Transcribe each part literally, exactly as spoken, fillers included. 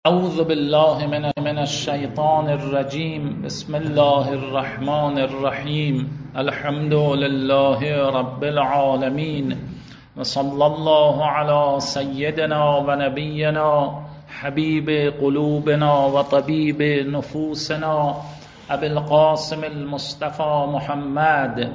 اعوذ بالله من من الشیطان الرجیم. بسم الله الرحمن الرحیم. الحمد لله رب العالمین و صلی الله علی سیدنا و نبینا حبیب قلوبنا و طبیب نفوسنا ابی القاسم المصطفى محمد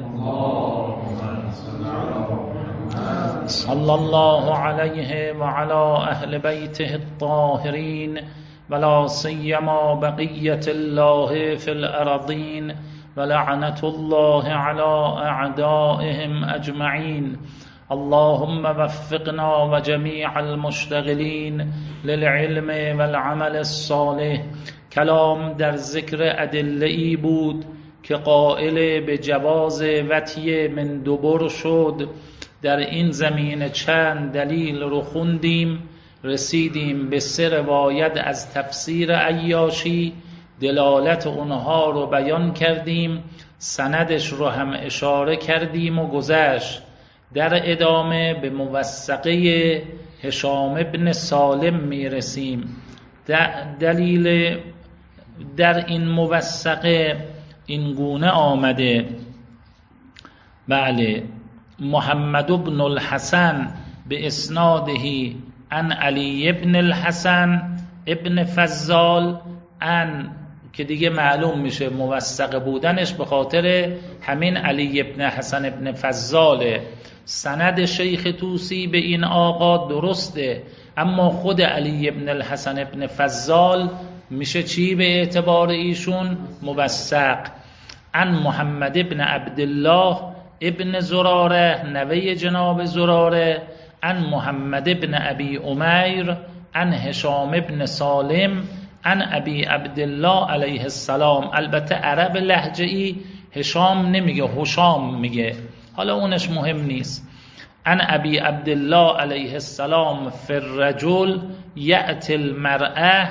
صلی الله علیه و علی اهل بیته الطاهرین ولا سیما بقیة الله فی الارضین ولعنة الله علی اعدائهم اجمعین. اللهم وفقنا و جمیع المشتغلین للعلم والعمل الصالح. کلام در ذکر ادله‌ای بود که قائل به جواز وطی من دبر شد. در این زمینه چند دلیل رو خوندیم، رسیدیم به سه روایت از تفسیر عیاشی، دلالت اونها رو بیان کردیم، سندش رو هم اشاره کردیم و گذشت. در ادامه به موثقه هشام ابن سالم میرسیم. دلیل در این موثقه این گونه آمده: بله، محمد بن الحسن به اسناده عن علی ابن الحسن ابن فضال ان، که دیگه معلوم میشه موثق بودنش به خاطر همین علی ابن حسن ابن فضاله. سند شیخ طوسی به این آقا درسته، اما خود علی ابن الحسن ابن فضال میشه چی به اعتبار ایشون؟ موثق. عن محمد ابن عبدالله ابن زراره، نوه جناب زراره، عن محمد ابن ابی امیر عن هشام ابن سالم عن ابی عبدالله علیه السلام. البته عرب لهجه‌ای هشام نمیگه، هشام میگه، حالا اونش مهم نیست. عن ابی عبدالله علیه السلام فی الرجل یأتی المرأة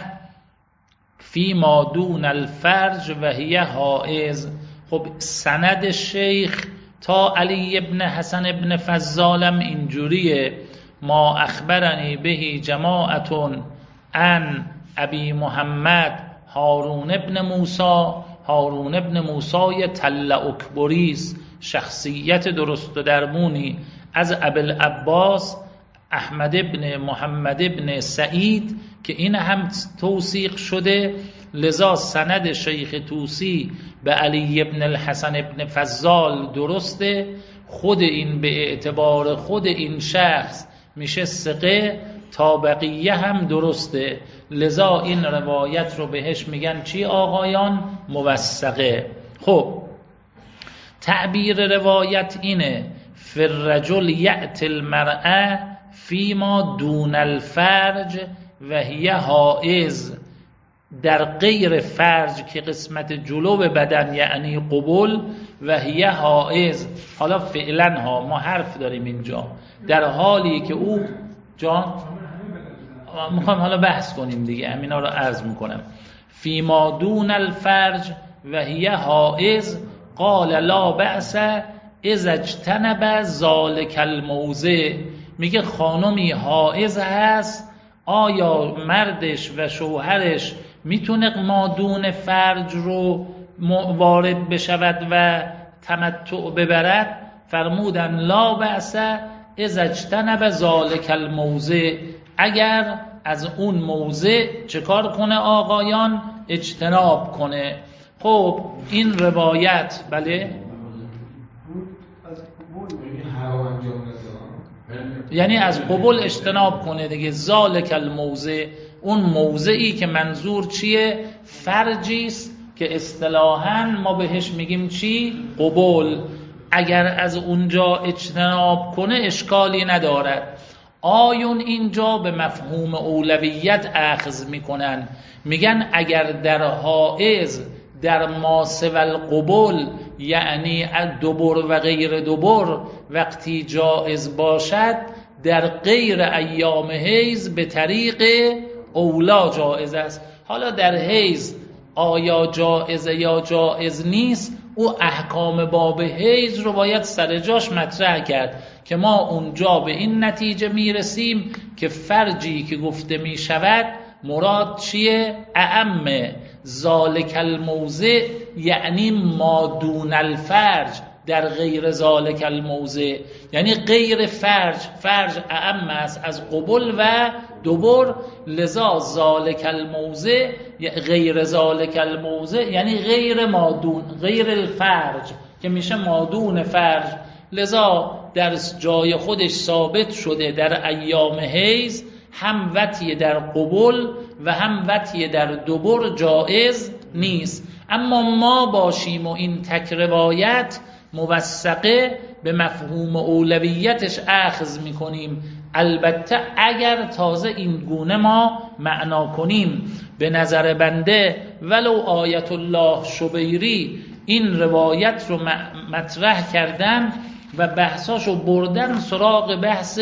فی ما دون الفرج و هی حائض. خب سند شیخ تا علی ابن حسن ابن فضالم اینجوریه: ما اخبرنی بهی جماعتون ان ابی محمد هارون ابن موسی. هارون ابن موسی تل اکبریس، شخصیت درست و درمونی، از ابوالعباس احمد ابن محمد ابن سعید که این هم توثیق شده. لذا سند شیخ طوسی به علی ابن الحسن ابن فضال درسته. خود این به اعتبار خود این شخص میشه ثقه، تا بقیه هم درسته. لذا این روایت رو بهش میگن چی آقایان؟ موثقه. خب تعبیر روایت اینه: فی الرجل یأتی المرأة فیما دون الفرج و هی حائض. در غیر فرج که قسمت جلو بدن یعنی قبول، و هی حائض. حالا فعلا ها ما حرف داریم اینجا، در حالی که او جان میخوام حالا بحث کنیم دیگه، همینا رو عرض میکنم. فیما دون الفرج و هی حائض قال لا بأس اذا اجتنب ذلک الموضع. میگه خانمی حائض هست، آیا مردش و شوهرش میتونه مادون فرج رو وارد بشود و تمتع ببرد؟ فرمودن لا بأس اذا اجتنب ذلک الموضع، اگر از اون موضع چه کار کنه آقایان؟ اجتناب کنه. خب این روایت بله یعنی از قبول اجتناب کنه دیگه. ذالک الموضع، اون موضعی که منظور چیه؟ فرجیست که اصطلاحاً ما بهش میگیم چی؟ قبول. اگر از اونجا اجتناب کنه اشکالی ندارد. آیون اینجا به مفهوم اولویت اخذ میکنن، میگن اگر در حائض در ما سوی القبول یعنی دبر و غیر دبر وقتی جائز باشد، در غیر ایام حیض به طریق اولا جائز است. حالا در حیض آیا جائزه یا جائز نیست، او احکام باب حیض رو باید سر جاش مطرح کرد که ما اونجا به این نتیجه میرسیم که فرجی که گفته میشود مراد چیه؟ اعم ذالک الموضع یعنی ما دون الفرج در غیر ذالک الموضع، یعنی غیر فرج. فرج اعم است از قبل و دبر، لذا ذالک الموضع غیر ذالک الموضع یعنی غیر مادون، غیر الفرج که میشه مادون فرج. لذا در جای خودش ثابت شده در ایام حیض هم وطی در قبل و هم وطی در دبر جایز نیست. اما ما باشیم و این تک روایت موثقه به مفهوم اولویتش اخذ میکنیم. البته اگر تازه این گونه ما معنا کنیم، به نظر بنده ولو آیت الله شبیری این روایت رو مطرح کردن و بحثاشو بردن سراغ بحث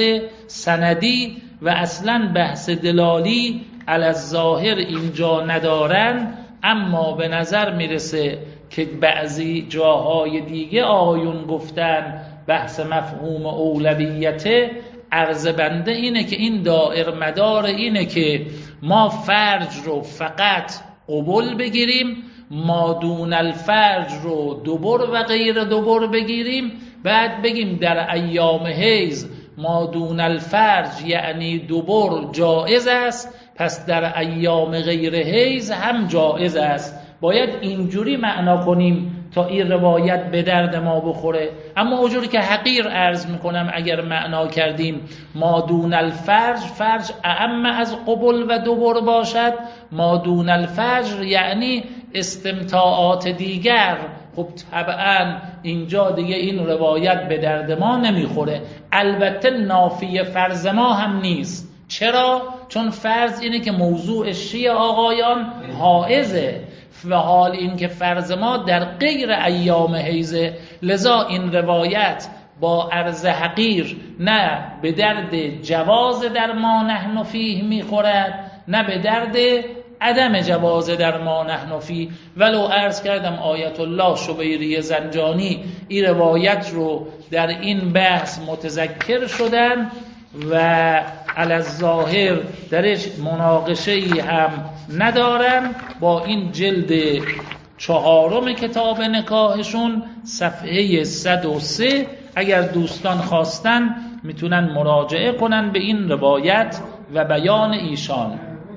سندی و اصلا بحث دلالی علی الظاهر اینجا ندارن، اما به نظر میرسه که بعضی جاهای دیگه آقایون گفتن بحث مفهوم اولویته. عرض بنده اینه که این دائر مدار اینه که ما فرج رو فقط قبل بگیریم، ما دون الفرج رو دبر و غیر دبر بگیریم، بعد بگیم در ایام حیض ما دون الفرج یعنی دبر جائز است، پس در ایام غیر حیض هم جائز است. باید اینجوری معنا کنیم تا این روایت به درد ما بخوره. اما اونجوری که حقیر عرض میکنم اگر معنا کردیم ما دون الفرج، فرج اعم از قبل و دبر باشد، ما دون الفجر یعنی استمتاعات دیگر، خب طبعا اینجا دیگه این روایت به درد ما نمیخوره. البته نافی فرض ما هم نیست. چرا؟ چون فرض اینه که موضوع شیعه آقایان حائزه و حال این که فرض ما در غیر ایام حیزه، لذا این روایت با عرض حقیر نه به درد جواز در ما نحن فیه میخورد نه به درد عدم جواز در ما نحن فیه. ولو عرض کردم آیت الله شبیری زنجانی این روایت رو در این بحث متذکر شدن و علی الظاهر درش مناقشه ای هم ندارن. با این جلد چهارم کتاب نکاحشون صفحه صد و سه اگر دوستان خواستن میتونن مراجعه کنن به این روایت و بیان ایشان.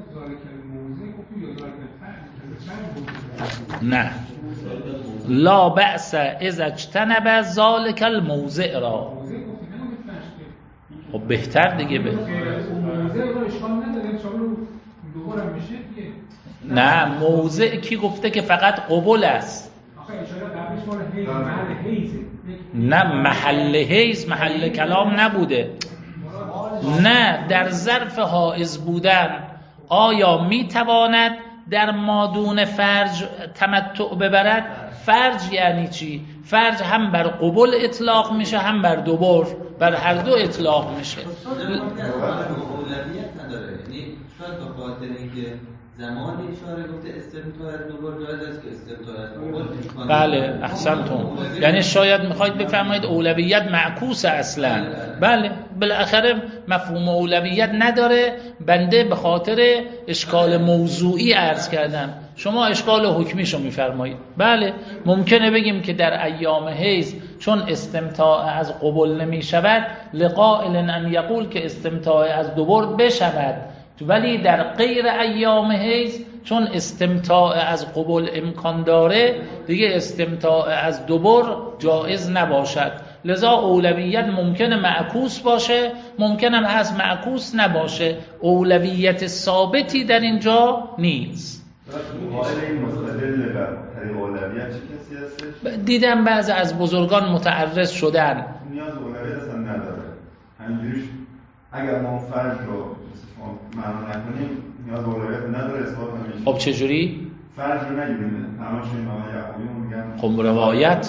نه لا بأس اذا اجتنب ذلك الموضع را. خب بهتر دیگه به نه موضع کی گفته که فقط قبول است؟ نه محل حیز محل کلام نبوده. نه در ظرف حائز بودن آیا میتواند در مادون فرج تمتع ببرد؟ فرج یعنی چی؟ فرج هم بر قبول اطلاق میشه هم بر دبر، بر هر دو اطلاق میشه. اولویت نداره، یعنی شاید به خاطر اینکه زمانی اشاره گفته استمتاع از دبر جایز است که استمتاع از قبول. بله احسنتم، یعنی شاید میخواید بفرمایید اولویت معکوس اصلا. بله بالاخره مفهوم اولویت نداره. بنده به خاطر اشکال موضوعی عرض کردم، شما اشکال حکمیشو میفرمایید. بله ممکنه بگیم که در ایام حیض چون استمتاع از قبول نمی شود لقائل ان یقول که استمتاع از دبر بشود، ولی در غیر ایام حیض چون استمتاع از قبول امکان داره دیگه استمتاع از دبر جایز نباشد. لذا اولویت ممکنه معکوس باشه، ممکنه هم هست معکوس نباشه. اولویت ثابتی در اینجا نیست. دیدم بعضی از بزرگان متعرض شدن نیاز اولویت اصلا نداره، همینجوریش اگر ما فرض رو معنا نکنیم نیاز اولویت نداره اثبات نمیشه. خب چجوری؟ فرض رو نگیریم همش این آقای یعقوبی میگن خب روایت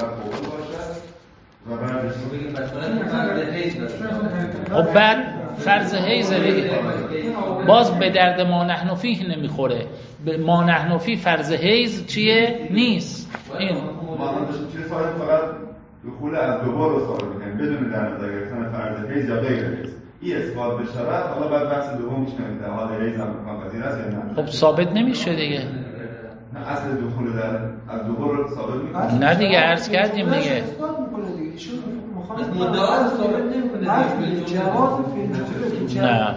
خب بعد فرض حیض دیگه باز به درد ما نحن فیه نمیخوره. ما نحن فیه فرض حیض چیه؟ نیست. این چیز فقط فقط دخول از دوبار رو ثابت می‌کنه بدون در نظر گرفتن فرض حیض یا غیر حیض. این اثبات بشود، حالا بعد بحث دوم میشه در حال ریز امکان پذیر است یا نه. خب ثابت نمیشه دیگه. اصل دخول در از دوباره رو ثابت میکنه. نه دیگه عرض کردیم دیگه. مدعا ثابت نمیکنه. جواز فیلم که نه.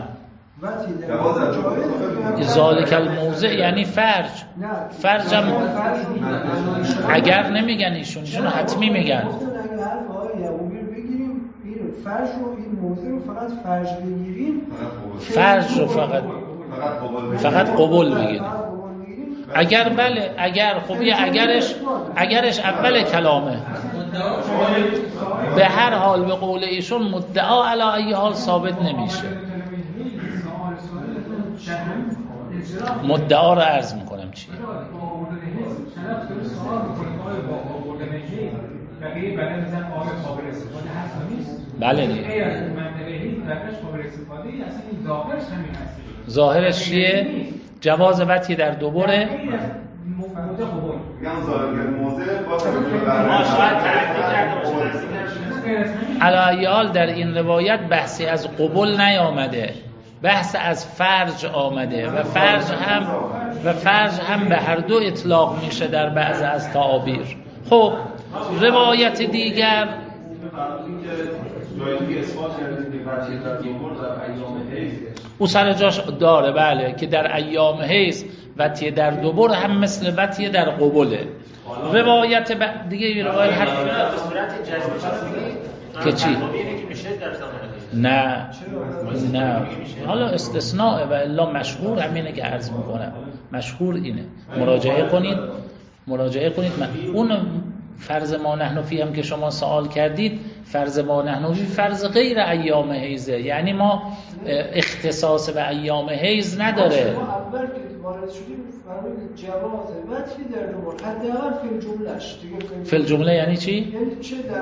ذالک الموضع یعنی فرج. فرج هم اگر نمیگن ایشون ایشون حتمی میگن. فرج رو این موضع رو فقط فرج بگیریم، فرج رو فقط فقط قبول بگیریم. اگر بله اگر خوبی اگرش اگرش اول کلامه به هر حال به قول ایشون مدعا علی ای حال ثابت نمیشه. مدعا رو عرض میکنم چیه. بله دیگه. ظاهرش چیه؟ جواز وطی در دوباره علایال در این روایت بحثی از قبول نیامده، بحث از فرج آمده و فرج هم و فرج هم به هر دو اطلاق میشه در بعض از تعابیر. خب روایت دیگر او سر جاش داره بله که در ایام حیض وطیه در دوبر هم مثل وطیه در قبوله. روایت ب... دیگه روایت هر که چی؟ نه نه حالا استثناء و الا مشهور همینه که عرض میکنم. مشهور اینه، مراجعه کنید مراجعه کنید من اون فرض ما نحن فی هم که شما سوال کردید، فرض ما نحن فی فرض غیر ایام حیضه، یعنی ما اختصاص به ایام حیض نداره. ما اول که وارد شدیم فرمودید جواز وطی در دوبار حداقل فی الجملهش دیگه. فی الجمله یعنی چی؟ یعنی چه در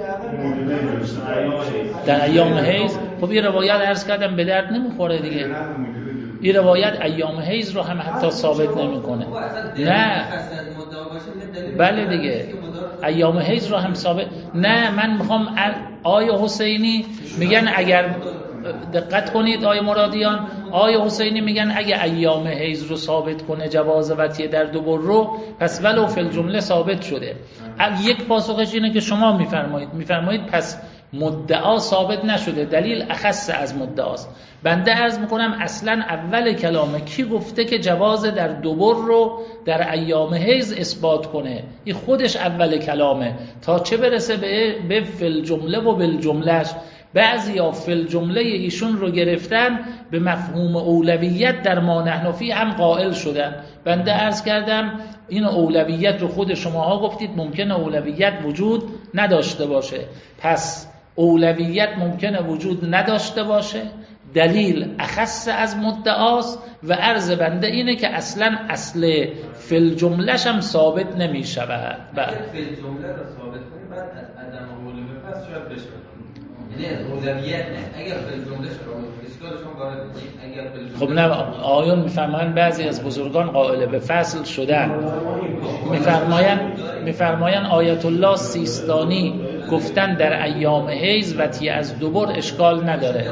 حداقل در ایام حیض. خب این روایت عرض کردم به درد نمیخوره دیگه. این روایت ایام حیض رو هم حتی ثابت نمیکنه. نه بله دیگه ایام حیض رو هم ثابت. نه من میخوام آیه حسینی میگن اگر دقت کنید آیه مرادیان، آیه حسینی میگن اگه ایام حیض رو ثابت کنه جواز وطیه در دوبر رو پس ولو فی الجمله ثابت شده. یک پاسخش اینه که شما میفرمایید میفرمایید پس مدعا ثابت نشده، دلیل اخص از مدعاست. بنده عرض میکنم اصلا اول کلامه کی گفته که جواز در دوبر رو در ایام حیض اثبات کنه؟ این خودش اول کلامه تا چه برسه به به فل جمله و بالجملهش. بعضیا فل جمله ایشون رو گرفتن به مفهوم اولویت در ما نحن فی هم قائل شدن. بنده عرض کردم این اولویت رو خود شماها گفتید ممکنه اولویت وجود نداشته باشه، پس اولویت ممکنه وجود نداشته باشه، دلیل اخص از مدعاست و عرض بنده اینه که اصلا اصل فی الجمله‌ش هم ثابت نمی شود. بعد فی الجمله رو ثابت کنیم بعد از عدم اولویت پس شاید بشه. یعنی اولویت نه اگر فی الجمله رو اشکالشون وارد نشه. اگر فی خب نه آیون میفرمایند بعضی از بزرگان قائل به فصل شدن. میفرمایند میفرمایند آیت الله سیستانی گفتن در ایام حیض وطیه از دوبر اشکال نداره.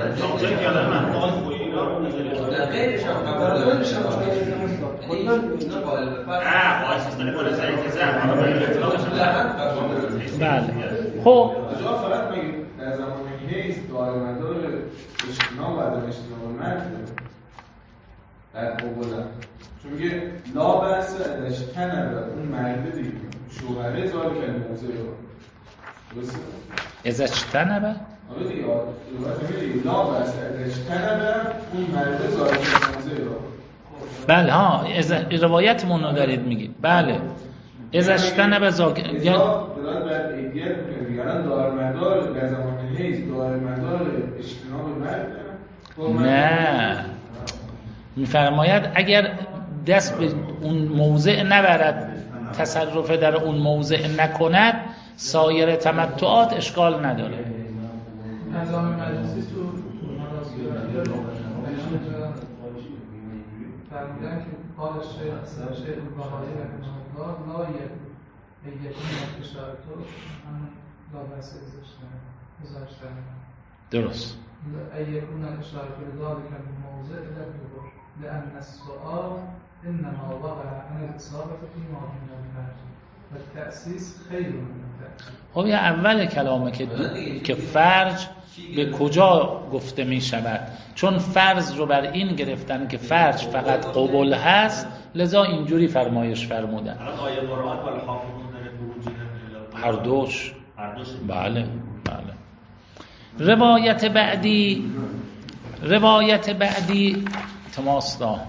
بله خب در زمان حیض دارمدار اشتنام و عدم اشتنام مرد در قبولن، چون که لا بحث اشتنه اون مرد دیگه شوهره زاری که موضوع رو درسته؟ از اجتنبه؟ آره دیگه لا بحث اشتنه اون مرد زاری که موضوع رو. بله ها از روایتمون رو دارید میگید. بله از اجتنبه زاک دارمدار در زمان حیض دارمدار اجتناب مرد. نه میفرماید اگر دست به اون موضع نبرد، تصرف در اون موضع نکند، سایر تمتعات اشکال نداره. نظام مجلسی تو فرمودن که قال الشیخ شیخ البهایی رحمه الله لا یکون اشتراط تو لا بحث گذاشتن. درست. أن يكون الإشارة في ذلك الموضع إلى الدبر لأن السؤال إنما وقع عن الإصابة فيما دون الفرج والتأسيس خير من التأسيس. خب یه اول کلامه که که فرج به کجا گفته می شود، چون فرض رو بر این گرفتن که فرج فقط قبول هست، لذا اینجوری فرمایش فرمودن. آیه قرآن ولی حافظون فروجهم هر دوش هر دوش بله بله. روایت بعدی روایت بعدی تماس دا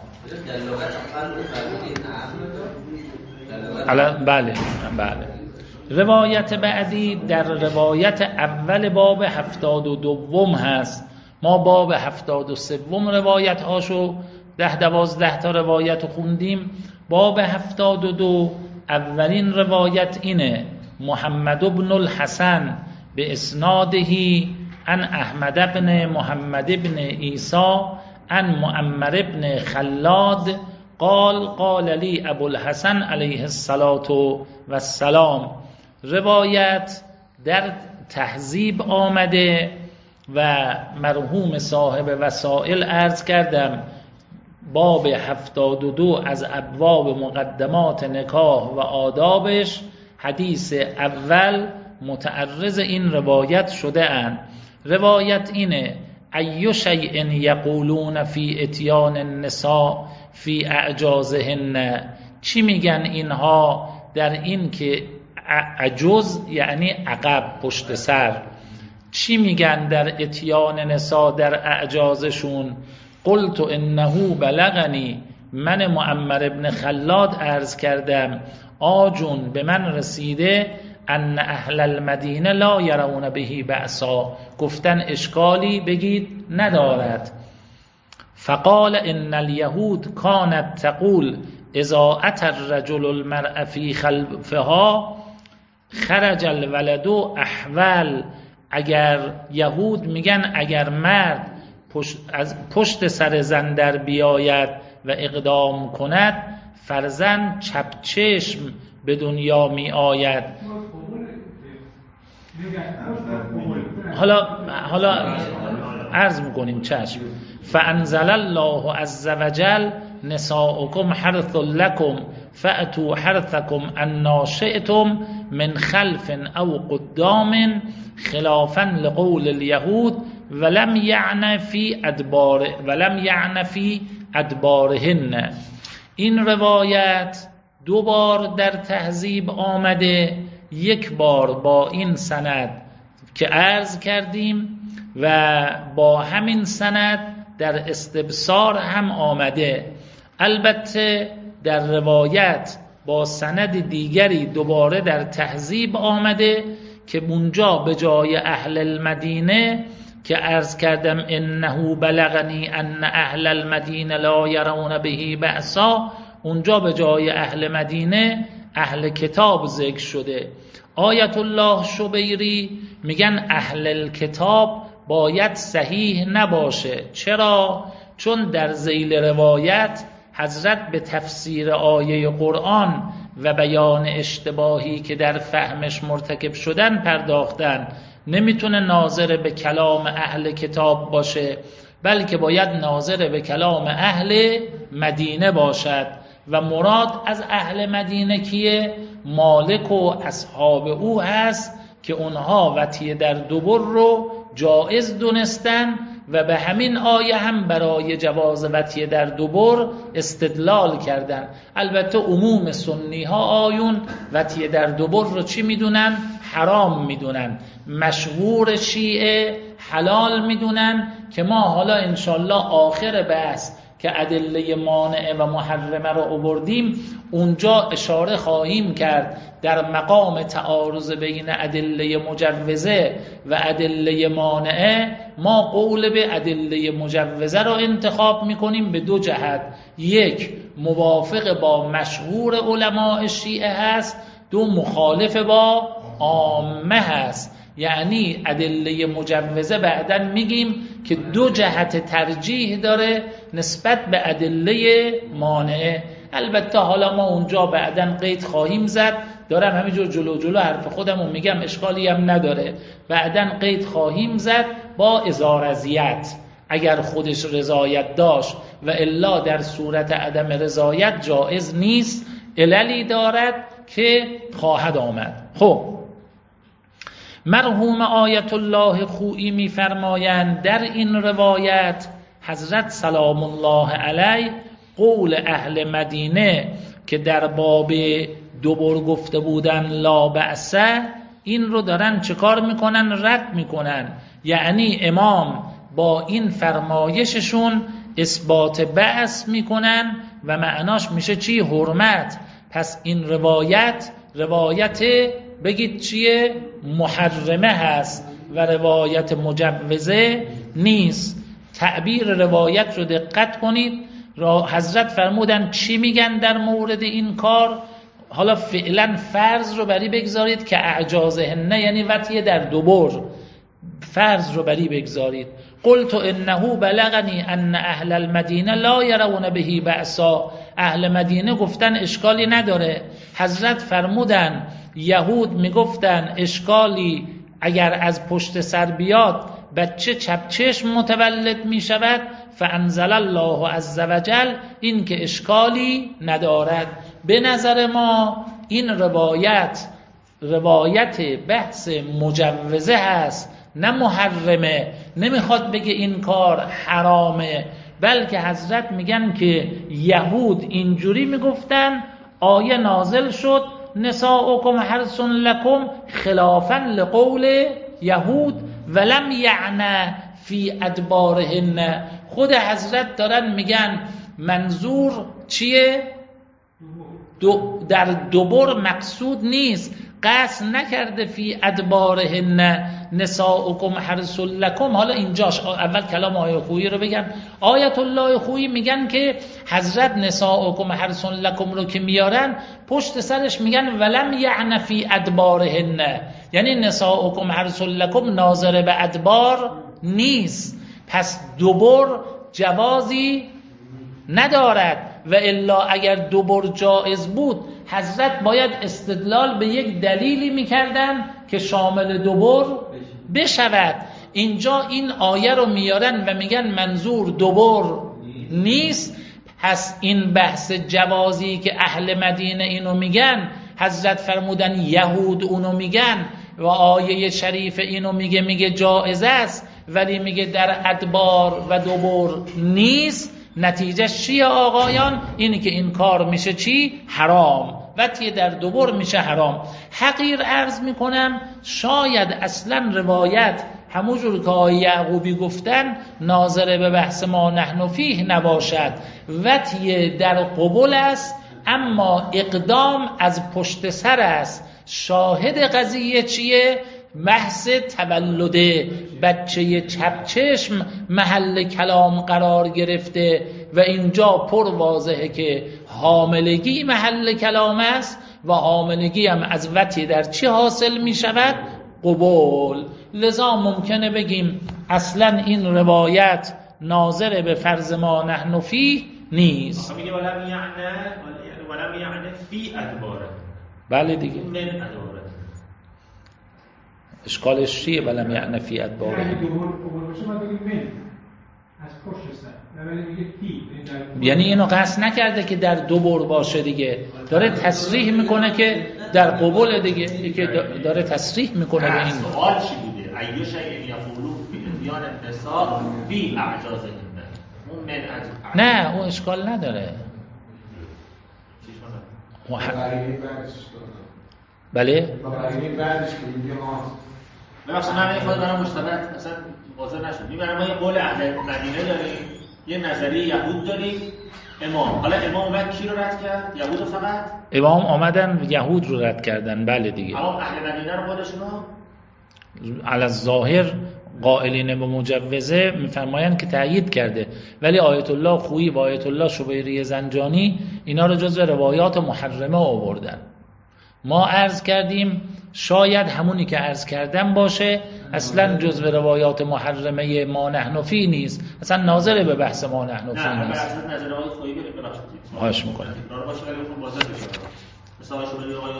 بله بله. روایت بعدی در روایت اول باب هفتاد و دوم هست. ما باب هفتاد و سوم روایت هاشو ده دوازده تا روایت خوندیم. باب هفتاد و دو اولین روایت اینه: محمد بن الحسن به اسنادهی عن احمد بن محمد بن عیسی عن معمر بن خلاد قال قال لی ابو الحسن علیه الصلاة والسلام. روایت در تهذیب آمده و مرحوم صاحب وسائل عرض کردم باب هفتاد و دو از ابواب مقدمات نکاح و آدابش حدیث اول متعرض این روایت شده اند. روایت اینه: ای شیء یقولون فی اتیان النساء فی اعجازهن. چی میگن اینها در این که عجز یعنی عقب پشت سر، چی میگن در اتیان نساء در اعجازشون؟ قلت انه بلغنی، من معمر ابن خلاد عرض کردم آجون به من رسیده ان اهل المدینه لا یرون بهی بأسا، گفتن اشکالی بگید ندارد. فقال ان الیهود کانت تقول اذا اتى الرجل المرأة فی خلفها خرج الولد احول. اگر یهود میگن اگر مرد پشت از پشت سر زن در بیاید و اقدام کند فرزند چپ چشم به دنیا می آید. حالا حالا عرض میکنیم چشم. فانزل الله عز وجل نساؤکم حرث لکم فأتوا حرثکم انا شئتم من خلف او قدام خلافا لقول اليهود ولم یعن فی ادبار ولم یعن فی ادبارهن. این روایت دو بار در تهذیب آمده، یک بار با این سند که عرض کردیم و با همین سند در استبصار هم آمده. البته در روایت با سند دیگری دوباره در تهذیب آمده که اونجا به جای اهل المدینه که عرض کردم انه بلغنی ان اهل المدینه لا یرون بهی بأسا، اونجا به جای اهل مدینه اهل کتاب ذکر شده. آیت الله شبیری میگن اهل الکتاب باید صحیح نباشه. چرا؟ چون در ذیل روایت حضرت به تفسیر آیه قرآن و بیان اشتباهی که در فهمش مرتکب شدن پرداختن. نمیتونه ناظر به کلام اهل کتاب باشه، بلکه باید ناظر به کلام اهل مدینه باشد و مراد از اهل مدینه کیه؟ مالک و اصحاب او هست که اونها وطیه در دبر رو جائز دونستن و به همین آیه هم برای جواز وطیه در دبر استدلال کردن. البته عموم سنی ها آیون وطیه در دبر رو چی میدونن؟ حرام میدونن. مشهور شیعه حلال میدونن که ما حالا انشالله آخر بحث که ادله مانع و محرمه رو آوردیم اونجا اشاره خواهیم کرد در مقام تعارض بین ادله مجوزه و ادله مانعه ما قول به ادله مجوزه رو انتخاب میکنیم به دو جهت: یک موافق با مشهور علماء شیعه هست، دو مخالف با عامه هست. یعنی ادله مجوزه بعداً میگیم که دو جهت ترجیح داره نسبت به ادله مانعه. البته حالا ما اونجا بعداً قید خواهیم زد، دارم همینجور جلو جلو حرف خودمو میگم، اشکالی هم نداره. بعداً قید خواهیم زد با ازارزیت اگر خودش رضایت داشت و الا در صورت عدم رضایت جایز نیست، عللی دارد که خواهد آمد. خب مرحوم آیت الله خویی می‌فرمایند در این روایت حضرت سلام الله علیه قول اهل مدینه که در باب دوبر گفته بودن لا بأسه، این رو دارن چه کار میکنن؟ رد میکنن. یعنی امام با این فرمایششون اثبات بعث میکنن و معناش میشه چی؟ حرمت. پس این روایت روایت بگید چیه؟ محرمه هست و روایت مجوزه نیست. تعبیر روایت رو دقت کنید. حضرت فرمودن چی میگن در مورد این کار؟ حالا فعلا فرض رو بری بگذارید که اعجازهن، یعنی وطیه در دوبر، فرض رو بری بگذارید. قلت انه بلغنی ان اهل المدینه لا یرون به بأسا، اهل مدینه گفتن اشکالی نداره. حضرت فرمودن یهود میگفتن اشکالی اگر از پشت سر بیاد بچه چپچشم متولد می شود، فانزل الله عز وجل این که اشکالی ندارد. به نظر ما این روایت روایت بحث مجوزه هست نه محرمه. نمیخواد بگه این کار حرامه، بلکه حضرت میگن که یهود اینجوری میگفتن، آیه نازل شد نساؤکم حرث لکم خلافا لقول یهود ولم یعنی فی ادبارهن. خود حضرت دارن میگن منظور چیه؟ دو در دوبر مقصود نیست، قصد نکرده فی ادبارهن نساؤکم حرث لکم. حالا اینجاش اول کلام آیه خویی رو بگم. آیت الله خویی میگن که حضرت نساؤکم حرث لکم رو که میارن پشت سرش میگن ولم یعنی فی ادبارهن، یعنی نساؤکم حرث لکم ناظر به ادبار نیست، پس دوبر جوازی ندارد. و الا اگر دوبر جائز بود حضرت باید استدلال به یک دلیلی میکردن که شامل دوبر بشود. اینجا این آیه رو میارن و میگن منظور دوبر نیست. پس این بحث جوازی که اهل مدینه اینو میگن، حضرت فرمودن یهود اونو میگن و آیه شریف اینو میگه، میگه جائز است ولی میگه در ادبار و دوبر نیست. نتیجه چیه آقایان؟ اینی که این کار میشه چی؟ حرام. وقتی در دوبر میشه حرام. حقیر عرض میکنم شاید اصلا روایت همونجور که آقای یعقوبی گفتن ناظر به بحث ما نحن فیه نباشد، وقتی در قبول است اما اقدام از پشت سر است. شاهد قضیه چیه؟ بحث تولد بچه چپچشم محل کلام قرار گرفته و اینجا پر واضحه که حاملگی محل کلام است و حاملگی هم از وطی در چی حاصل می شود؟ قبول. لذا ممکنه بگیم اصلا این روایت ناظر به فرض ما نحن فیه نیست. میگه ولم یعنی ولم یعنی فی ادباره. بله دیگه من ادباره. اشکالش چیه ولم یعنی فی ادباره؟ یعنی دوبر قبول بشه باید بگیم من از پشت سر، ولی میگه فی، یعنی اینو قصد نکرده که در دوبر باشه دیگه، داره تصریح میکنه که در قبول دیگه، که داره تصریح میکنه به این. سوال چی بوده؟ ایو شیء یقولون فی اتیان النساء فی اعجازهن. اون من اج نه اون اشکال نداره. بله؟ ببخشید من این خود دارم مشتبه اصلا واضح نشد. میبرم ما یه قول اهل مدینه داریم، یه نظریه یهود داریم، امام. حالا امام اومد کی رو رد کرد؟ یهود فقط؟ امام آمدن یهود رو رد کردن. بله دیگه. اما اهل مدینه رو خودشون علی الظاهر قائلین به مجوزه میفرمایند که تأیید کرده، ولی آیت الله خویی و آیت الله شبیری زنجانی اینا رو جزو روایات محرمه آوردن. ما عرض کردیم شاید همونی که عرض کردم باشه، اصلا جزو روایات محرمه ما نحن فی نیست، اصلا ناظر به بحث ما نحن فی نه نیست. نه نظر آقای خویی ببخشید خواهش میکنم. داره باشه ولی خود واضح بشه. مثلا شبیری آقای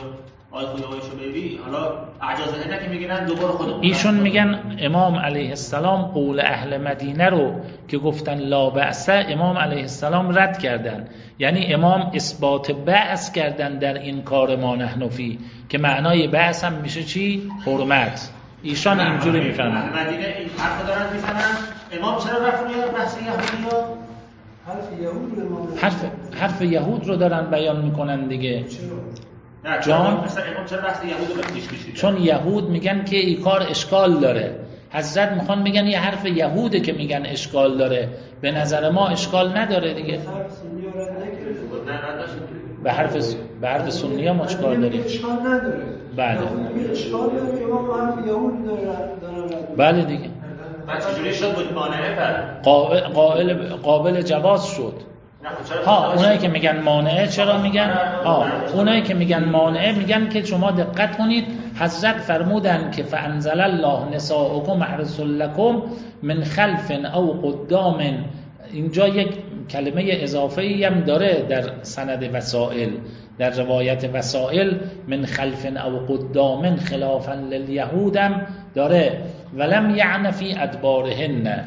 آقای خویی آقای شبیبی حالا اعجازه نه که میگن دوباره خودمون ایشون میگن امام علیه السلام قول اهل مدینه رو که گفتن لا بأسه امام علیه السلام رد کردن، یعنی امام اثبات بعث کردن در این کار ما نحنفی که معنای بعث هم میشه چی؟ حرمت. ایشان اینجوری میفهمن. اهل مدینه این حرف دارن میزنن امام چرا رفت روی بحث یهودیا؟ حرف یهود رو امام حرف حرف یهود رو دارن بیان میکنن دیگه. نه جان مثلا امام چرا بحث یهود رو پیش کشیدن؟ چون یهود میگن که این کار اشکال داره. حضرت میخوان میگن یه حرف یهوده که میگن اشکال داره، به نظر ما اشکال نداره دیگه. حرف سنی رو رد نکرده. به حرف به حرف سنی ها ما چیکار داریم؟ اشکال نداره. بله. یهود اشکال داره، امام حرف یهود داره داره. بله دیگه. بعد چجوری شد بود مانعه بعد؟ قابل قابل قابل جواز شد. ها اونایی که میگن مانعه چرا میگن؟ ها اونایی که میگن مانعه میگن که شما دقت کنید حضرت فرمودن که فانزل الله نساءکم حرث لکم من خلف او قدام. اینجا یک کلمه اضافه‌ای هم داره در سند وسائل، در روایت وسائل من خلف او قدام خلافا للیهود هم داره ولم یعن فی ادبارهن.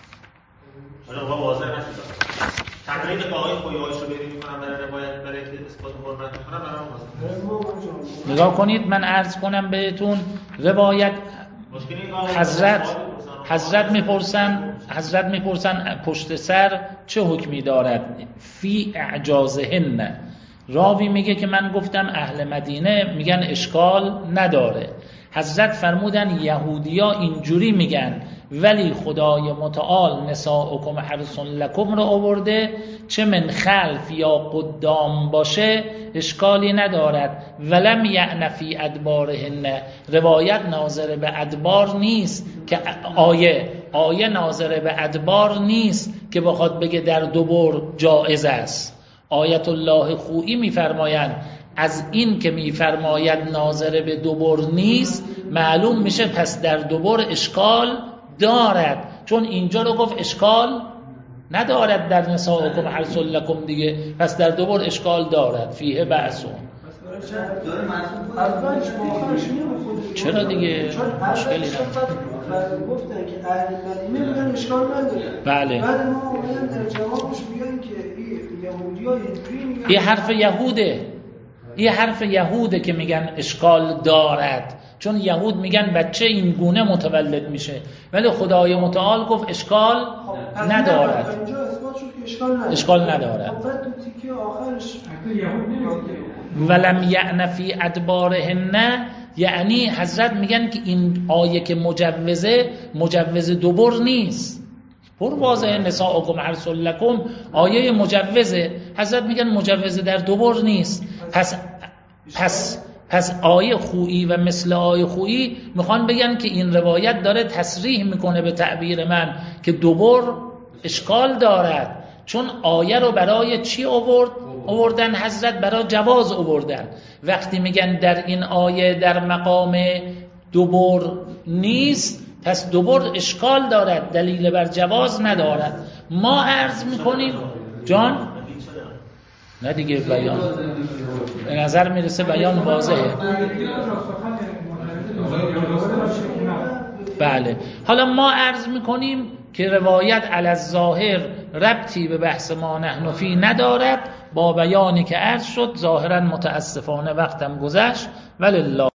حالا واضح نشد. تقلید آقای خویی آقای شبیبی میکنم برای روایت برای اثبات حرمت میکنم برام نگاه کنید من عرض کنم بهتون روایت حضرت حضرت میپرسن حضرت میپرسن پشت سر چه حکمی دارد فی اعجازهن. راوی میگه که من گفتم اهل مدینه میگن اشکال نداره. حضرت فرمودن یهودیا اینجوری میگن ولی خدای متعال نساءکم حرث لکم رو آورده، چه من خلف یا قدام باشه اشکالی ندارد. ولم یعن فی ادبارهن، روایت ناظر به ادبار نیست که آیه آیه ناظر به ادبار نیست که بخواد بگه در دوبر جایز است. آیت الله خویی میفرمایند از این که میفرماید ناظر به دوبر نیست معلوم میشه پس در دوبر اشکال دارد، چون اینجا رو گفت اشکال ندارد در نساءکم حرث لکم دیگه، پس در دوبر اشکال دارد فیه بأسون. چرا دیگه مشکلی نداره؟ گفتن که اهل مدینه میگن اشکال نداره. بله. بعد ما اومدن در جوابش میگن که یهودی‌ها اینجوری میگن. این حرف یهوده. این حرف یهوده که میگن اشکال دارد، چون یهود میگن بچه این گونه متولد میشه، ولی خدای متعال گفت اشکال ندارد. اینجا اثبات شد که اشکال ندارد. اشکال ندارد. بعد تو تیکه آخرش یهود نمیگه ولم یعن فی ادبارهن، یعنی حضرت میگن که این آیه که مجوزه مجوز دوبر نیست. پر واضحه نساءکم حرث لکم آیه مجوزه، حضرت میگن مجوزه در دوبر نیست. پس پس پس آیه خویی و مثل آیه خویی میخوان بگن که این روایت داره تصریح میکنه به تعبیر من که دوبر اشکال دارد، چون آیه رو برای چی آورد؟ آوردن حضرت برای جواز آوردن. وقتی میگن در این آیه در مقام دوبر نیست پس دوبر اشکال دارد، دلیل بر جواز ندارد. ما عرض میکنیم جان نه دیگه بیان به نظر میرسه بیان واضحه. بله حالا ما عرض میکنیم که روایت علی الظاهر ربطی به بحث ما نحنفی ندارد، با بیانی که عرض شد ظاهرا متاسفانه وقتم گذشت ولله.